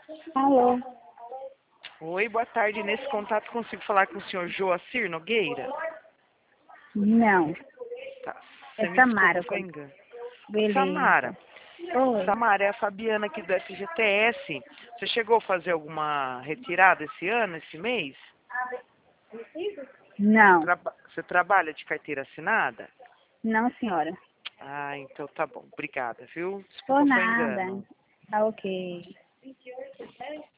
Alô? Oi, boa tarde. Nesse contato consigo falar com o senhor Joacir Nogueira? Não. Tá. É Você me Samara. desculpa, foi engano. Beleza. Samara. Oi. Samara, é a Fabiana aqui do FGTS. Você chegou a fazer alguma retirada esse ano, esse mês? Não. Você trabalha de carteira assinada? Não, senhora. Ah, então tá bom. Obrigada, viu? Por Desculpa, foi nada. engano. Tá ok.